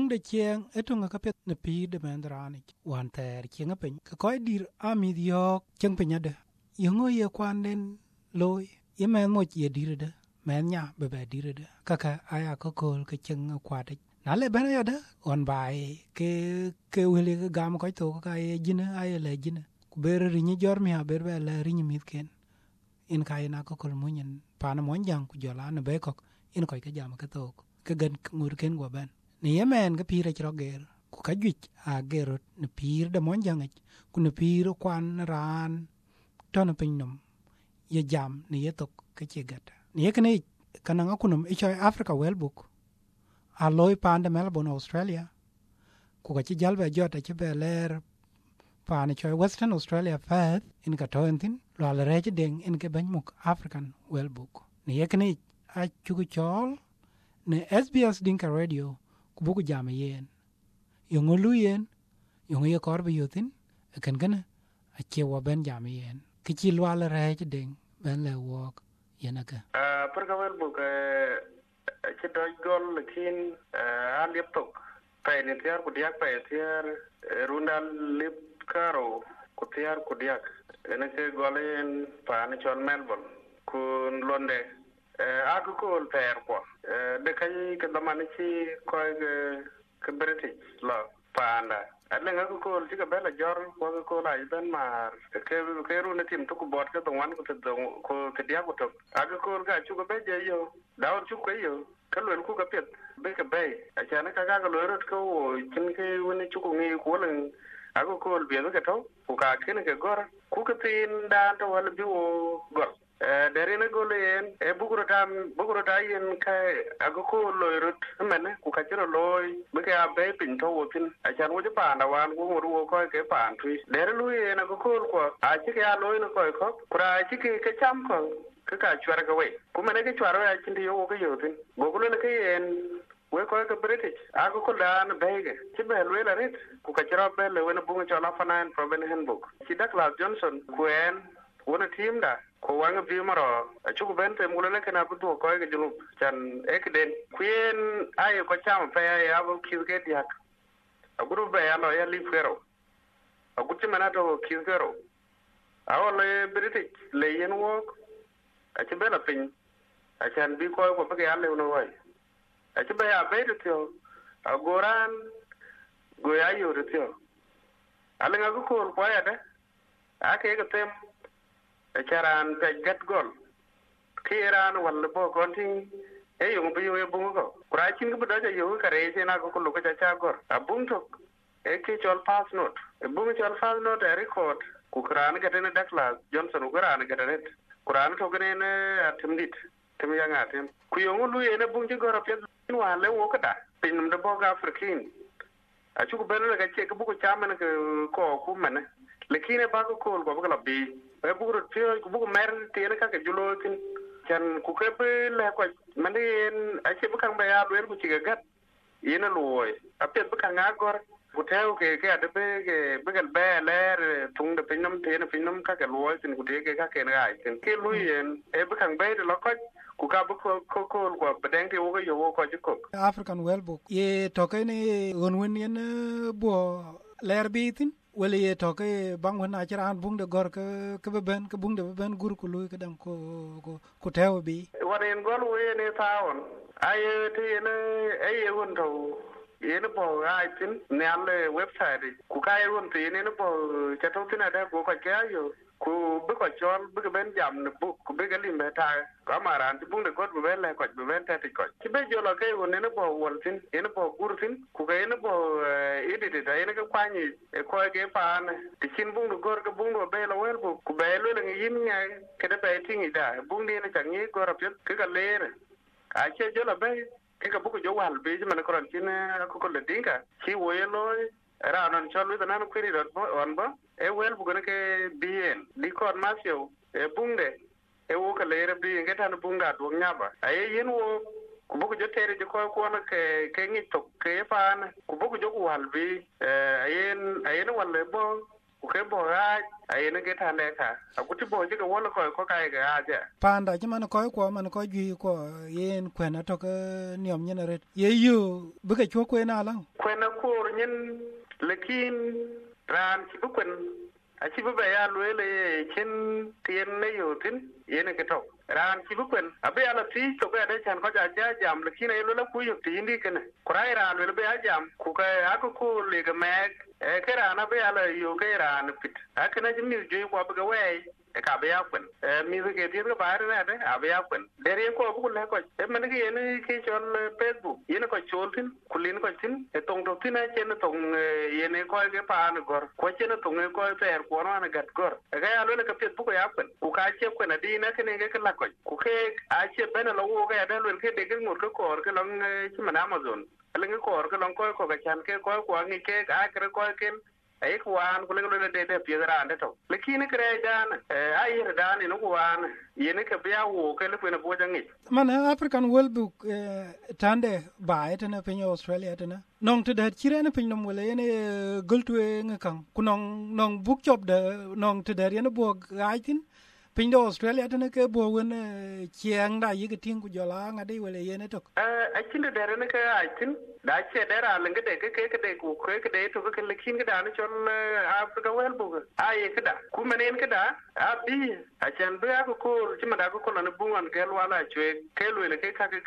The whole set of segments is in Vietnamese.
bung de chieng etunga ka pet ne pi de mendrani wan ter chieng pen ka koy dir ami dio chieng penya de yongo ye kwanen loy ye men mo ye dir de men nya be be dir de kaka aya ko kol ke chieng kwade na le ben ya de on bai ke wele ga gam ko to ka ye jina ay le jina ku ber ri ni jor mi ber be le ri ni mit ken in kai na ko kol munyen pa na mon jang ku jola ne be ko in ko ke jam ka to ke gan ngur ken go ben ni yemen ga pira chro ger ku ka juch a gerot ne pir de mon jang ku ne pir kwan ran ton pinnum ye jam ni yetok ke chegata ni yekne kana ngakunum icho Africa Wellbook a loy pande Melbourne Australia ku ka ci jalbe jota ci be ler pane cho Western Australia fath in ka toentin lo al reje ding in ke benmuk African Wellbook ni yekne a chugu chol ne SBS Dinka Radio kubuku jam yen yongo lu yen yongo ye korbe yotin ken gana a chewa ben jam yen kichi lwal reje ding ben le wok yenaka pergawel bu ci doy gol kin a laptop pay ne tiar ku diak pay tiar rundal lip karo ku tiar ku diak ene ke golen pa ne chon Melbourne kun londe aku ko ter ko de kay ke damane ci koy ke British la panda alle nga ko ci ka bela jor ko la ben mar ke ru ne tim to ko bot ke don wan ko te dia ko to aga ko ga chu ko be je yo daw chu ko yo ka lo ku ka pet be ka be a cha na ka ga lo rot ko chin ke woni chu ko ngi ko len aga ko be ka to ku ka ken ke gor ku ka tin da to wal bi wo gor dere na golen e buguro ta yen kai aga ko loirut mane ku ka jiro loy be ka be pin to wotin a chan wo pa na wan wo ru ko ke pan tui dere lu yen aga ko a chi ka loy no ko kura chi ke cham ko ka chwar ga we ku mane ke chwar ya chin yo ko yotin go ko le ke yen we ko ka British aga ko da na bege chi be lu la rit ku ka jiro be le wona bunga chola fanan proben handbook chi Douglas Johnson kuen wona team da ko wanga bi maro a chugo bente mulana kana budo ko ga junu chan ekden kuen ayo ko cham pe ya abo kiske diak a guru be ya no ya li fero a gutti manato kiskero awole British le yen wok a ci bela pin a chan bi ko be ya le no wai a ci be ya be to a goran go ya yo to ala nga ko ko ya de a ke ga tem charan pe gat gol kiran wal bo konting e yung bi yo bungo ko kurachin ko da yo kare se na ko lu ko cha gor abung to e ki chol pass note e bungo chol pass note e record ku kuran ga tene Douglas Johnson kuran ga tene kuran to gane ne atimdit tim ya ngatem ku yo lu ene bungo gor pe wa le wo ka da pin da bo ga afrikin a chu ko bele ga che ko bu ko chamen ko ku mane lekine ba ko ko ba la bi e bugro tio ku bugo mer tiene ka ke julo tin chan ku ke be le ko mane a che bu kan ba ya lu ku ci ga gat yena loy a pet bu kan agor ku teo ke ade be gal be ler tung de pinam tiene pinam ka ke loy tin ku te ke ka ke na ai tin ke lu yen e bu kan be de lo ko ku ka bu ko bedeng ti wo ko yo ko ji ko African Wellbook ye toke ni gonwen yen bo ler bitin wele ye toke bang wana chiran bung de gor ke ben ke bung de ben gur ku lu ke dam ko tewo bi waren gol we ne taon aye te ne aye won to yene bo ai tin ne alle website ku kai won te ne bo chato tin ada ko ke ayo ku be ko chol be ben jam ne bu ku be galim ta ka maran ti bung de gor be le ko be ben ta ti ko ti be jolo ke won ne bo wol tin ene bo gur tin ku ke ne bo edit ta ene ka kwani e ko ke pa ne ti kin bung de gor ke bung do be lo wel ku be lo le yin nya ke de be tin ida bung de ne changi gor apet ke ka le a che jolo be ke ka bu ko jo wal be man ko ran tin ko le dinga ki wo ye lo ra non chol wi na no kwiri dot on ba e wel bu ne ke bien di kon masio e bunde e wo ka le bi ngeta no bunga do nyaba aye yen wo ku bu ko jotere ko na ke ngi to ke pan ku bu ko jo wal bi ayen wal bo ku ke bo ga ai ne ke tan de ka ku ti bo ji ko wona ko kai ga ja panda ji man ko man ko ji ko yen kwena to ke niom nyen ret ye yu bu ke chwo kwena la kwena ko nyen lekin ran ci bu kwen a ci bu ba ya lwele chen tien ne yotin yene ke to ran ci bu kwen abe ala ti to ga de chan ko ja jam lekin ay lwele ku yuk ti ndi ken kurai ran lwele be jam ku ka aku le ga meg ke ran abe ala yo ke ran pit akena ji mi jo ko ba we ka be ya kwen mi ke ti ga ba re ne abe ya kwen dere ko bu le ko e man ke yene ke chon Facebook yene ko choltin kulin ko tin e tong to tin a chen tong yene ko ke pa na gor ko chen tong ko ter ko na gat gor ga ya le ka pet bu ko ya kwen ku ka che kwen adi na ke ne ke la ko ku ke a che ben lo wo ga da le ke de ke ngur ko ke long chi man Amazon le ko ke long ko ga chan ke ko ngi ke a ke ko ke ai kuan kule kule de piedra ande to lekini kre dan ai dan no kuan yene ke bia wo ke le pena boja ngi man African World Book tande bae tane pin Australia tane nong te de chire ne pin nom wele yene gultu ngakang kunong nong book job de nong te de yene bo gaitin pin do Australia tane ke bo wen chiang da yi ke ting ku jola ngade wele yene to a cinde de ne ke aitin da che dera lenge de ke de ku ke de to ke lekin ke da ne chon Africa World Book ai ke da ku menen ke da a bi a chan be ko chima da ko na bungan ke wala chwe ke lwele ke ka ke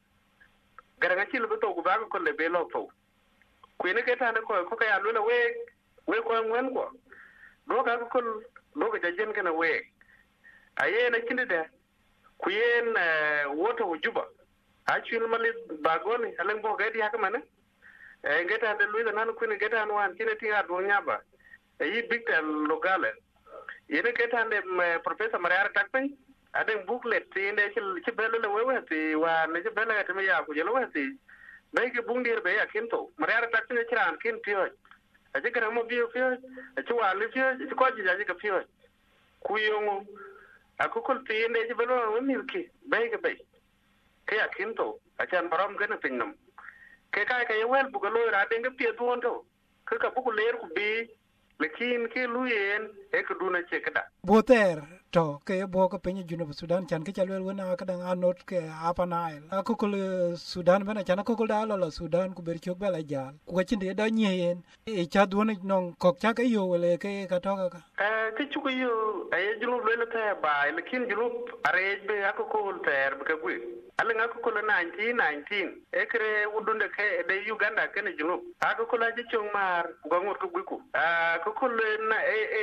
garang chi lu to ku ba ko le be lo to ku ne ke ta ne ko ka ya lwele we ko ngwen ko do ka ko lo ga jen ke na we aye na kinde de ku yen woto juba a chul mali bagoni alen bo gadi haka mana ngeta de luida nan ku ne geta no an kine tinga do nyaba yi bigta logale yene geta de professor mariara takpen aden booklet inde ci bele le wewe ti wa ne ci bele ta me ya ku jelo wati be ke bundir be ya kinto mariara takpen ci ran kin pio a ci gara mo bio pio ci wa le pio ci ko ji ja ji ka pio ku yongo akukul tiinde ji belo milki bayga bay ke akinto achan baram gana pinnam ke ka yewel bugalo ra denga pie duonto ke ka bugu ler ku bi lekin ke luyen e ku duna chekda boter to ke bo ko penye juno Sudan chan ke chalwel wona ka dang anot ke apanail akukul Sudan bana chan akukul da lo Sudan ku ber chok bela jal ku chinde do nyen e cha duon non kok cha ke yo wele ke ka to ka ke chuku yo ay juno le ta ba lekin juno are be akukul ter be ku alin akukul 1919 ekre udunde ke de Uganda ke ne juno akukul aji chung mar gongur ku ku akukul na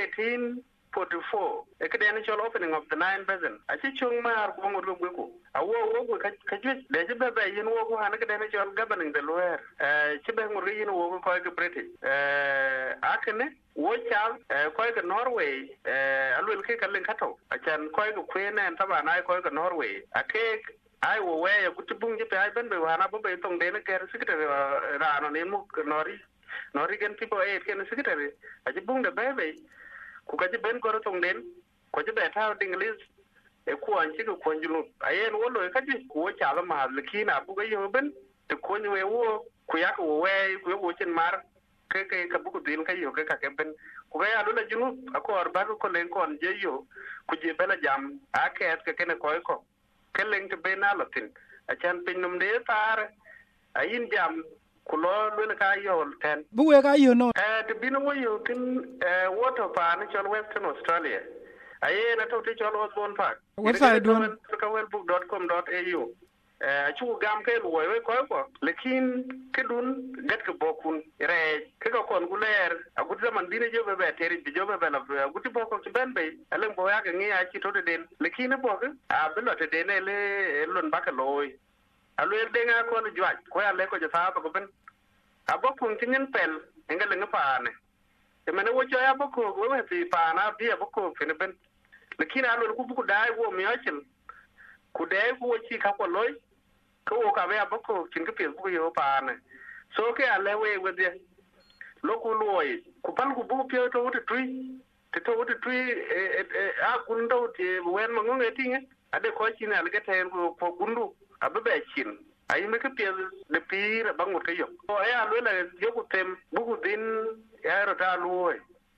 1844 ekadeni chol opening of the nine basin achi chung mar ko ngor go ko awo ka ju de je be yin wo ko han kadeni chol governing the lower chi be ngor yin wo ko ko British akene wo chal ko ko Norway alwel ke kalen kato achan ko ko kwene taba na ko ko Norway ake ai wo we ya kutubung je pe ai ben be wana bo be tong de ne ker secretary ra no ne mu Norwegian people ken secretary achi bung de be ku ka ji ben ko tong den ko ji be ta English e ku an ci ko njulu ayen wo lo ka ji ko cha la ma lekina bu ga yo ben te ko ni we wo ku ya ko we ku wo chen mar ke ka bu ku din ka yo ke ka ke ben ku ga ya lo la junu ko ar ba ko len kon je yo ku ji bela jam a ke at ke ne ko ke len te ben ala tin a chan pin num de tar ayin jam kulo lele ka yo ten buwe ka yo no de bino wo yo tin water pa ni chol Western Australia aye na to ti chol Osborne Park website don kawelbook.com.au chu gam ke lo we ko lekin ke dun gat ke bokun re ke ko kon guler agut zaman dine jobe be teri bi jobe be la agut bokko ci ben be alen bo ya ke ngi a ci to de den lekin bo ke a be lo te den le lon bakaloy alwel de nga ko no jwaj ko ya le ko je sa ko ben abokun tinin pel engale nga paane te mena wo cho ya boko wo we ti paana bi aboko fene ben lekin alwel ku buku dai wo mi achil ku dai ku chi ka ko loy ko wo ka be aboko kin ke pel buku yo paane so ke ale we de loku loy ku pal ku buku pio to wote tui te to wote tui a gundo te wen mo nge tinge ade ko chi na le ke ten ko gundu ababe chin ai me ke pie de pira bangut ke yo o ya lo la yo ku tem buku din ya ro ta luoi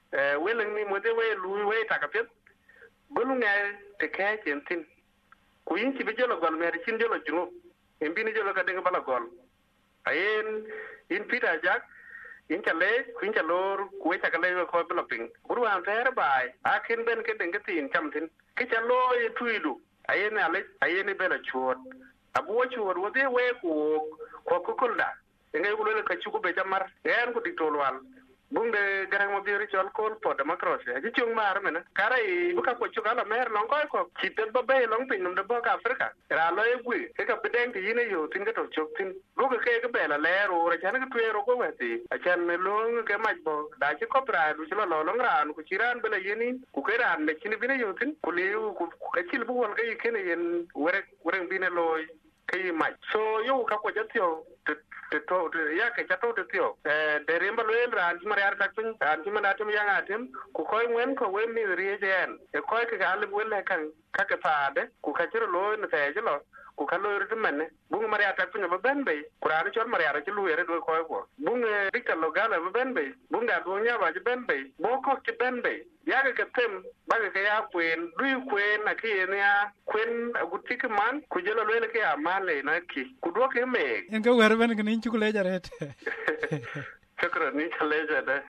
weleng ni mo te we lu we ta ka pet golu nga te ka tin ku yin ci be jolo gol mer cin jolo junu en bi ni jolo ka de bala gol ayen in Peter Jack in chale kuin chalor ku ta ka le ko bala ping guru an ter bai akin ben ke den tin cham tin ke chalo e tuidu ayen ale ayen be la chuot abu chuot wo de we ku ko kulda ngay ko le ka ci ko be jamar en ko diktolwal bunde garang mo biuri chol kol po democracy ji chung mar mena karai buka ko chukala mer long ko chitel ba bay long pin de boka afrika ra lo egui ke ka bedeng ti yine yo tin ga to chok tin lu ke be la lero ra chan ga twero ko wati a chan me long ke maj bo da ji ko pra lu chlo lo long ran ku chiran bele yini ku ke ran ne chini bine yo tin ku le ku ka chil bu won ga yikene yen were bine lo ke maj so yo ka ko jatio to ya ke chato to tio de remba lo ran mari ar tak pin ran ti mana tum yang atem ku koy ngwen ko we mi ri jen e koy ke gal bu le kan ka ke faade ku ka jiro lo ne te jilo ku ka lo ru men bu mari ar tak pin ba ben be ku ran chor mari ar ti lu ere do koy ko bu dikta lo gala ba ben be bu ga do nya ba ben be bo ko ti ben be ya ke tem ba ke ya kwen du kwen na ke ne ya kwen guti ke man ku jelo lo le ke amale na ki ku do ke me en ga wer ben kin chu le jaret shukran ni chale jada